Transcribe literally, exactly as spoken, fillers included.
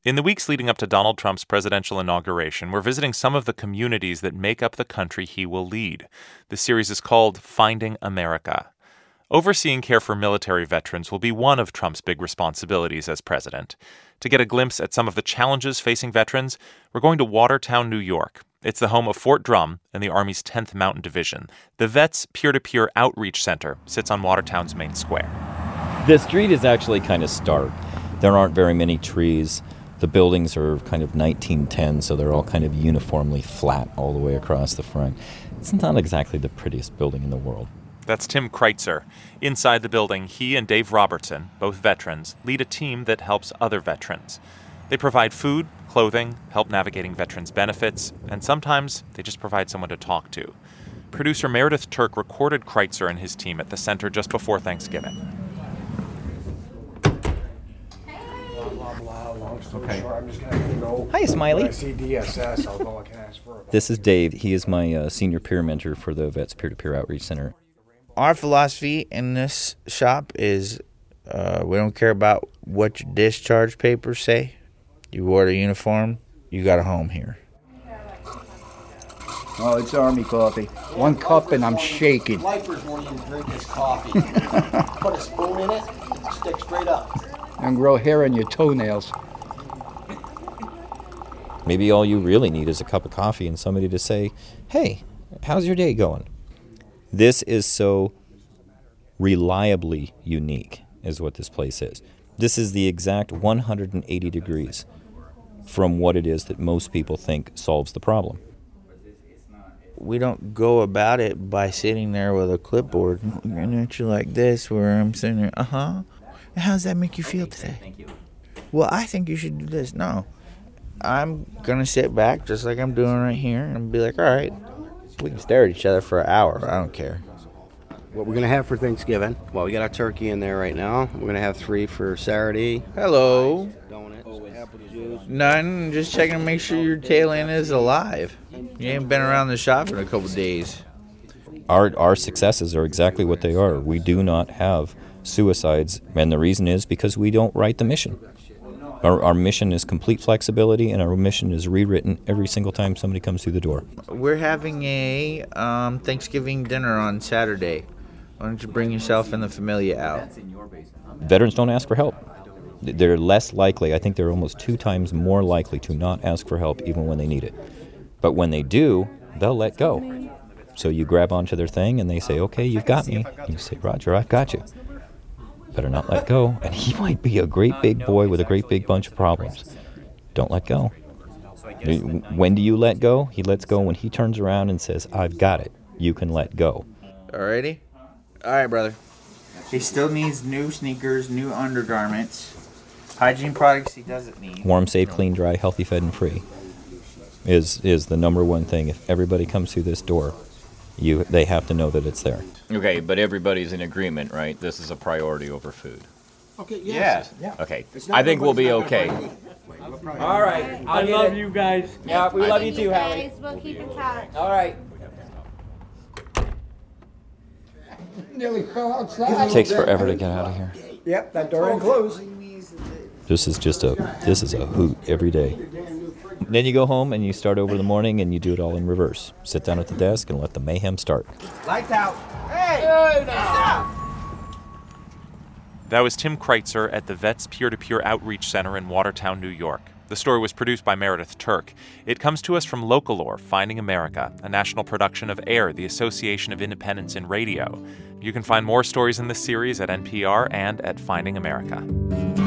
In the weeks leading up to Donald Trump's presidential inauguration, we're visiting some of the communities that make up the country he will lead. The series is called Finding America. Overseeing care for military veterans will be one of Trump's big responsibilities as president. To get a glimpse at some of the challenges facing veterans, we're going to Watertown, New York. It's the home of Fort Drum and the Army's tenth Mountain Division. The Vets Peer-to-Peer Outreach Center sits on Watertown's main square. The street is actually kind of stark. There aren't very many trees. The buildings are kind of nineteen ten, so they're all kind of uniformly flat all the way across the front. It's not exactly the prettiest building in the world. That's Tim Kreitzer. Inside the building, he and Dave Robertson, both veterans, lead a team that helps other veterans. They provide food, clothing, help navigating veterans' benefits, and sometimes they just provide someone to talk to. Producer Meredith Turk recorded Kreitzer and his team at the center just before Thanksgiving. Okay. I'm just gonna go. Hi, Smiley. When I see D S S, I'll go. I can ask for it. This is Dave. He is my uh, senior peer mentor for the Vets Peer-to-Peer Outreach Center. Our philosophy in this shop is uh, we don't care about what your discharge papers say. You wore a uniform, you got a home here. Oh, it's Army coffee. One cup and I'm shaking. Lifers won't even drink this coffee. Put a spoon in it, stick straight up. And grow hair on your toenails. Maybe all you really need is a cup of coffee and somebody to say, hey, how's your day going? This is so reliably unique, is what this place is. This is the exact one hundred eighty degrees from what it is that most people think solves the problem. We don't go about it by sitting there with a clipboard looking at you like this, where I'm sitting there, uh-huh. How does that make you feel today? Thank you. Well, I think you should do this. No. I'm going to sit back just like I'm doing right here and be like, all right, we can stare at each other for an hour. I don't care. What we're going to have for Thanksgiving, well, we got our turkey in there right now. We're going to have three for Saturday. Hello. Donuts, apple juice. None. Just checking to make sure your tail end is alive. You ain't been around the shop in a couple days. Our, our successes are exactly what they are. We do not have suicides, and the reason is because we don't write the mission. Our, our mission is complete flexibility, and our mission is rewritten every single time somebody comes through the door. We're having a um, Thanksgiving dinner on Saturday. Why don't you bring yourself and the familia out? Veterans don't ask for help. They're less likely, I think they're almost two times more likely to not ask for help even when they need it. But when they do, they'll let go. So you grab onto their thing and they say, okay, you've got me. You say, Roger, I've got you. Better not let go. And he might be a great big boy with a great big bunch of problems. Don't let go. When do you let go? He lets go when he turns around and says, I've got it. You can let go. Alrighty? Alright, brother. He still needs new sneakers, new undergarments, hygiene products he doesn't need. Warm, safe, clean, dry, healthy, fed, and free is is the number one thing. If everybody comes through this door, you they have to know that it's there. Okay, but everybody's in agreement, right? This is a priority over food. Okay, yes. Yeah. Okay. I think we'll be okay. All right. I love you guys. Yeah, we love you too, Hallie. We'll keep in touch. All right. Nearly fell outside. It takes forever to get out of here. Yep, that door ain't closed. This is just a this is a hoot every day. Then you go home and you start over the morning and you do it all in reverse. Sit down at the desk and let the mayhem start. Lights out. Hey! Stop! That was Tim Kreitzer at the Vets Peer-to-Peer Outreach Center in Watertown, New York. The story was produced by Meredith Turk. It comes to us from Localore, Finding America, a national production of AIR, the Association of Independents in Radio. You can find more stories in this series at N P R and at Finding America.